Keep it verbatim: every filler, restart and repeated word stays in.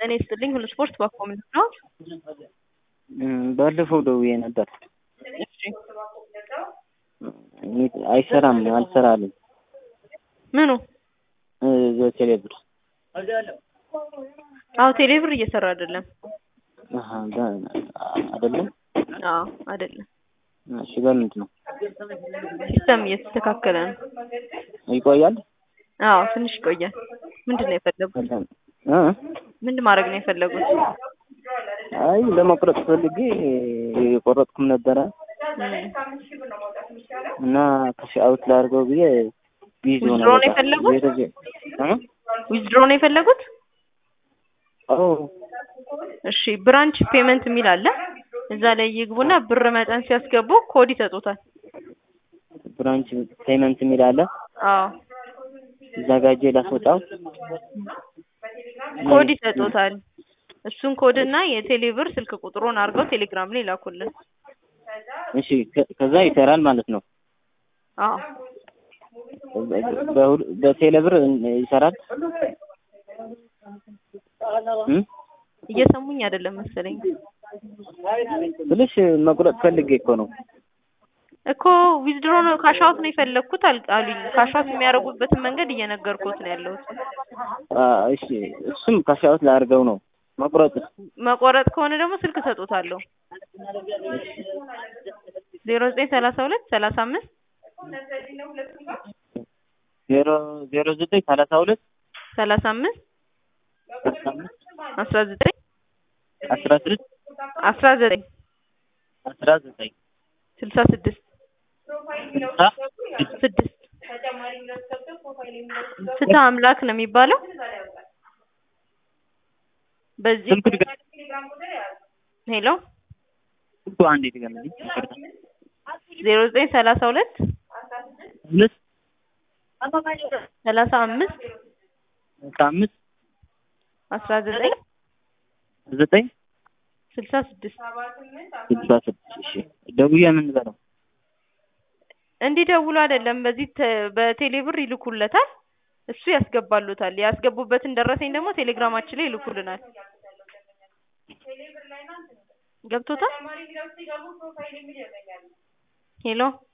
እኔ ስትልኝ ሁሉ ስፖርት ባቆም ነው ባለፈው ደውዬ ነበር። እሺ አይሰራም አልሰራልኝ። ምኑ ቴሌብር አዎ ቴሌብር እየሰራ አይደለም። አሃ አይደለም አዎ አይደለም። እሺ በምንድን ነው? ሲስተም እየተስተካከለ ነው። ይቆያል? አዎ ትንሽ ይቆያል። ምንድነው የፈለጉት? እ ምንድን ማድረግ ነው የፈለጉት? አይ ለመቁረጥ ፈልጌ የቆረጥኩም ነበረ እና ካሽ አውት ላድርገው ብዬ ቢዚ ሆነ። ዊዝድሮ ነው የፈለጉት? እ ዊዝድሮ ነው የፈለጉት? አዎ እሺ ብራንች ፔመንት የሚል አለ። እዛ ላይ ይግቡና ብር መጠን ሲያስገቡ ኮድ ይሰጡታል። ብራንች ፔመንት የሚል አለ። አዎ እዛ ጋር ሄጄ ላስወጣው ኮድ ይሰጡታል። እሱን ኮድ እና የቴሌብር ስልክ ቁጥሩን አድርገው ቴሌግራም ላይ ላኩልን። እሺ ከዛ ይሰራል ማለት ነው? አዎ በቴሌብር ይሰራል? እ እየሰሙኝ አይደለም መሰለኝ። ትንሽ መቁረጥ ፈልጌ እኮ ነው እኮ ዊዝድሮ ነው ካሻውት ነው የፈለኩት አሉኝ። ካሻውት የሚያደርጉበትን መንገድ እየነገርኩት ነው ያለሁት። እሺ እሱም ካሻውት ላድርገው ነው። መቁረጥ መቆረጥ ከሆነ ደግሞ ስልክ ሰጡታለሁ። ዜሮ ዘጠኝ ሰላሳ ሁለት ሰላሳ አምስት ዜሮ ዜሮ ዘጠኝ ሰላሳ ሁለት ሰላሳ አምስት አስራ ዘጠኝ አስራ ስድስት አስራ ዘጠኝ አስራ ዘጠኝ ስልሳ ስድስት ስልሳ ስድስት ፍትህ አምላክ ነው የሚባለው። በዚህ ስልክ ድጋ ሄሎ እኮ አንዴ ድጋሚ ዜሮ ዘጠኝ ሰላሳ ሁለት ሁለት ሰላሳ አምስት አምስት አስራ ዘጠኝ ዘጠኝ ስልሳ ስድስት ስልሳ ስድስት እሺ ደውዬ ምን ልበለው? እንዲደውሉ አይደለም በዚህ በቴሌብር ይልኩለታል። እሱ ያስገባሉታል። ያስገቡበትን ደረሰኝ ደግሞ ቴሌግራማችን ላይ ይልኩልናል። ገብቶታል? ሄሎ